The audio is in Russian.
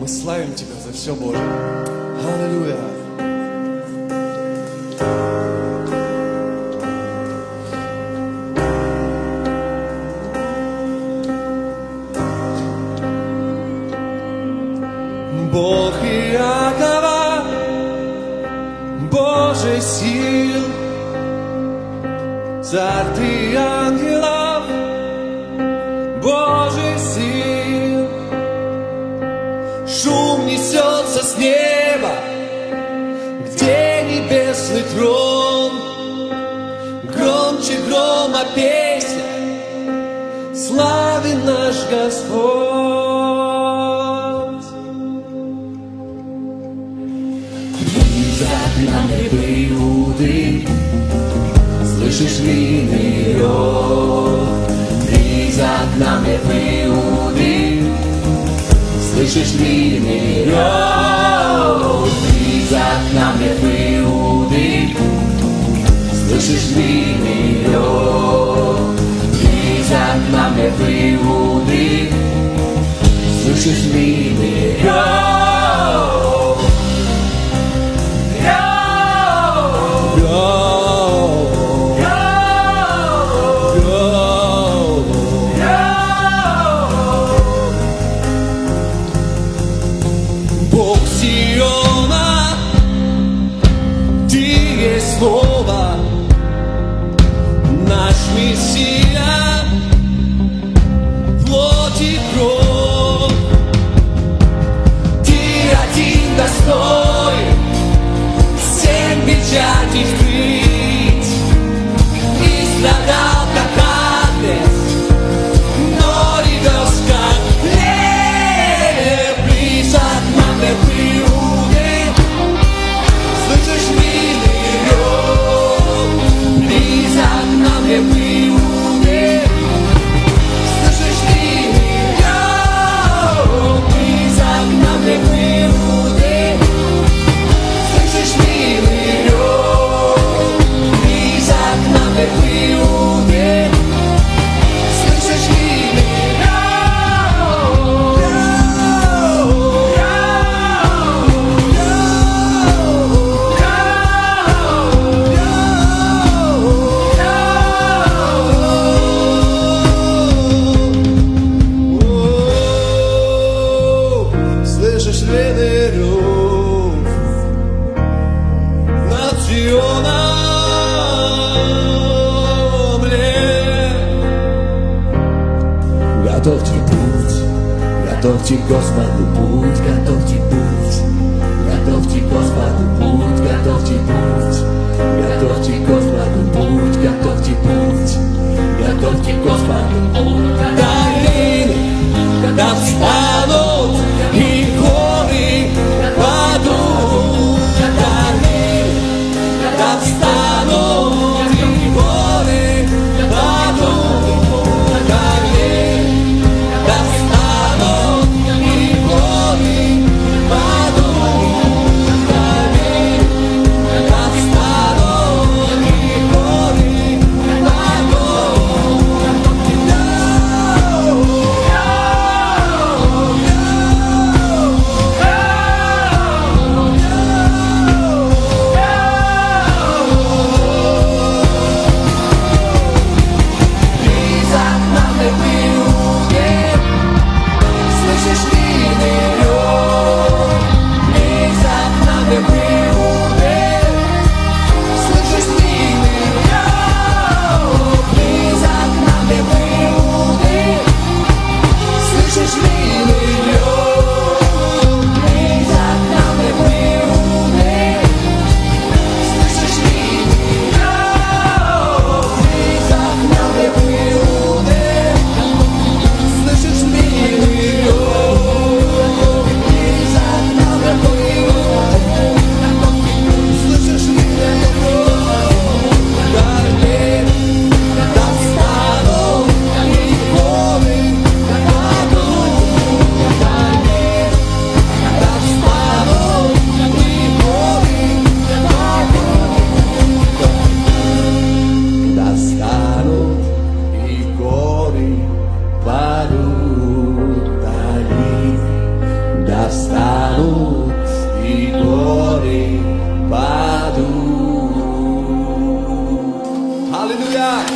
Мы славим Тебя за все, Боже. Аллилуйя. Бог Иакова, Божий сил, Царь ты ангелов, Божий сил. Шум несется с неба, где небесный трон. Громче грома песня, славен наш Господь. Нам рябы Иуды, слышишь винный рев? Близок нам рябы Иуды, слышишь винный рев? Близок нам рябы Иуды, слышишь винный рев? Близок нам рябы Иуды, слышишь винный рев? Бог Сиона, Ты есть Слово, наш Мессия, плоть и кровь. Ты один достоин всем печати вскрыть, и страдал как Агнец, но ревешь как лев. Близок нам рябы Иуды, слышишь винный рев? Близок нам рябы Иуды, слышишь винный рев? Близок нам рябы Иуды, слышишь винный рев? Близок нам рябы Иуды, слышишь винный рев? Слышишь винный рев над Сионом, Готовьте путь, готовьте Господу путь, готовьте путь, готовьте Господу путь, готовьте путь, готовьте Господу путь, готовьте путь, готовьте Господу путь. долины, когда встанут и горы падут. Долины, когда встанут и горы падут. Долины, когда встанут и горы встанут и горы падут. Аллилуйя!